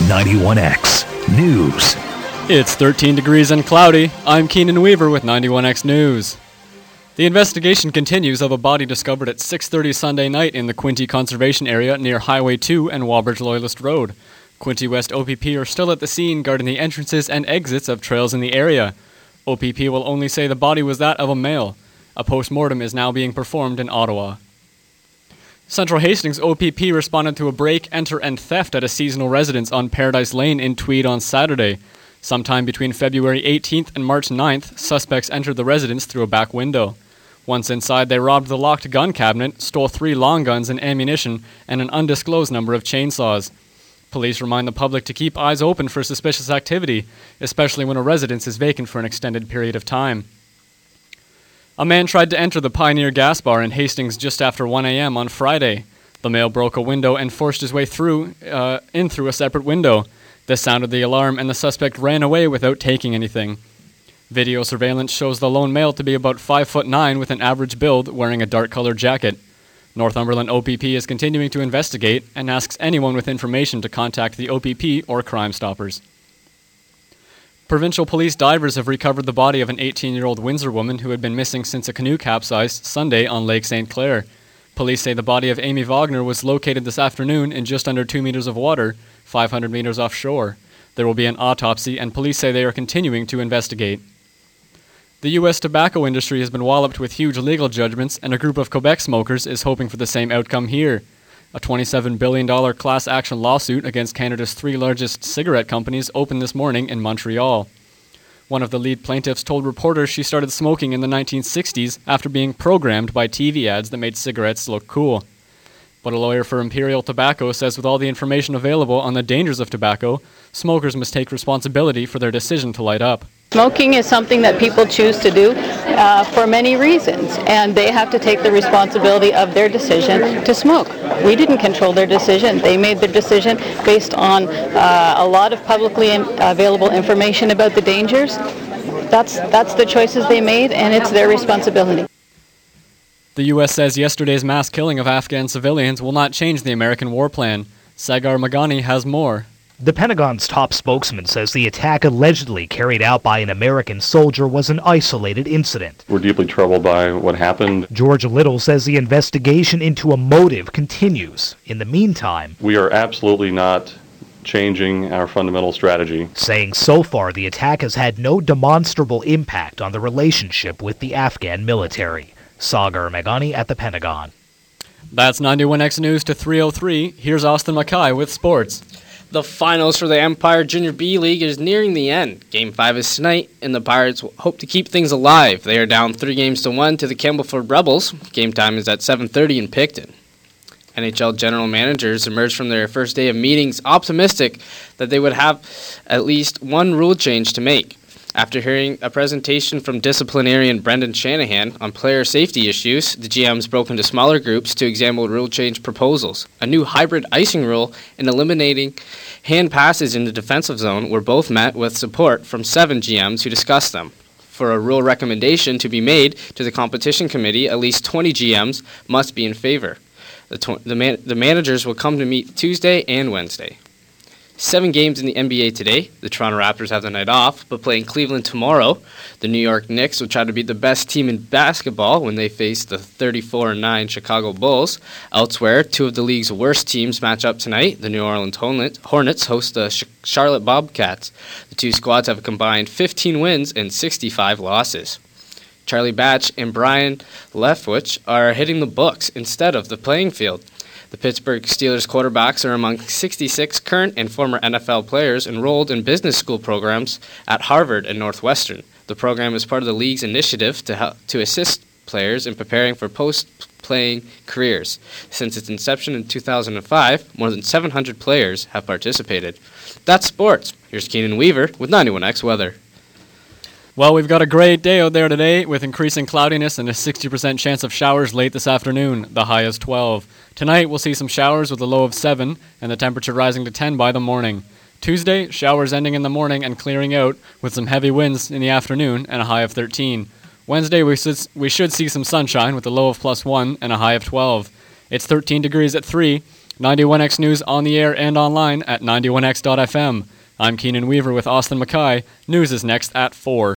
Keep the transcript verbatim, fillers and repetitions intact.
ninety-one X News. It's thirteen degrees and cloudy. I'm Keenan Weaver with ninety-one X News. The investigation continues of a body discovered at six thirty Sunday night in the Quinte Conservation Area near Highway two and Wallbridge Loyalist Road. Quinte West O P P are still at the scene guarding the entrances and exits of trails in the area. O P P will only say the body was that of a male. A post-mortem is now being performed in Ottawa. Central Hastings O P P responded to a break, enter, and theft at a seasonal residence on Paradise Lane in Tweed on Saturday. Sometime between February eighteenth and March ninth, suspects entered the residence through a back window. Once inside, they robbed the locked gun cabinet, stole three long guns and ammunition, and an undisclosed number of chainsaws. Police remind the public to keep eyes open for suspicious activity, especially when a residence is vacant for an extended period of time. A man tried to enter the Pioneer Gas Bar in Hastings just after one a.m. on Friday. The male broke a window and forced his way through, uh, in through a separate window. This sounded the alarm, and the suspect ran away without taking anything. Video surveillance shows the lone male to be about five foot nine with an average build, wearing a dark-colored jacket. Northumberland O P P is continuing to investigate and asks anyone with information to contact the O P P or Crime Stoppers. Provincial police divers have recovered the body of an eighteen-year-old Windsor woman who had been missing since a canoe capsized Sunday on Lake Saint Clair. Police say the body of Amy Wagner was located this afternoon in just under two meters of water, five hundred meters offshore. There will be an autopsy, and police say they are continuing to investigate. The U S tobacco industry has been walloped with huge legal judgments, and a group of Quebec smokers is hoping for the same outcome here. A twenty-seven billion dollars class action lawsuit against Canada's three largest cigarette companies opened this morning in Montreal. One of the lead plaintiffs told reporters she started smoking in the nineteen sixties after being programmed by T V ads that made cigarettes look cool. But a lawyer for Imperial Tobacco says with all the information available on the dangers of tobacco, smokers must take responsibility for their decision to light up. Smoking is something that people choose to do uh, for many reasons, and they have to take the responsibility of their decision to smoke. We didn't control their decision. They made their decision based on uh, a lot of publicly in- available information about the dangers. That's, that's the choices they made, and it's their responsibility. The U S says yesterday's mass killing of Afghan civilians will not change the American war plan. Sagar Maghani has more. The Pentagon's top spokesman says the attack allegedly carried out by an American soldier was an isolated incident. We're deeply troubled by what happened. George Little says the investigation into a motive continues. In the meantime, we are absolutely not changing our fundamental strategy, saying so far the attack has had no demonstrable impact on the relationship with the Afghan military. Sagar Maghani at the Pentagon. That's ninety-one X News to three oh three. Here's Austin Mackay with sports. The finals for the Empire Junior B League is nearing the end. Game five is tonight, and the Pirates hope to keep things alive. They are down three games to one to the Campbellford Rebels. Game time is at seven thirty in Picton. N H L general managers emerged from their first day of meetings optimistic that they would have at least one rule change to make. After hearing a presentation from disciplinarian Brendan Shanahan on player safety issues, the G Ms broke into smaller groups to examine rule change proposals. A new hybrid icing rule and eliminating hand passes in the defensive zone were both met with support from seven G Ms who discussed them. For a rule recommendation to be made to the competition committee, at least twenty G Ms must be in favor. The, tw- the, man- the managers will come to meet Tuesday and Wednesday. Seven games in the N B A today. The Toronto Raptors have the night off, but play in Cleveland tomorrow. The New York Knicks will try to beat the best team in basketball when they face the thirty-four and nine Chicago Bulls. Elsewhere, two of the league's worst teams match up tonight. The New Orleans Hornets host the Charlotte Bobcats. The two squads have a combined fifteen wins and sixty-five losses. Charlie Batch and Brian Leftwich are hitting the books instead of the playing field. The Pittsburgh Steelers quarterbacks are among sixty-six current and former N F L players enrolled in business school programs at Harvard and Northwestern. The program is part of the league's initiative to help, to assist players in preparing for post-playing careers. Since its inception in two thousand five, more than seven hundred players have participated. That's sports. Here's Keenan Weaver with ninety-one X Weather. Well, we've got a great day out there today with increasing cloudiness and a sixty percent chance of showers late this afternoon. The high is twelve. Tonight, we'll see some showers with a low of seven and the temperature rising to ten by the morning. Tuesday, showers ending in the morning and clearing out with some heavy winds in the afternoon and a high of thirteen. Wednesday, we should, we should see some sunshine with a low of plus one and a high of twelve. It's thirteen degrees at three. ninety-one X News on the air and online at ninety-one x dot f m. I'm Keenan Weaver with Austin Mackay. News is next at four.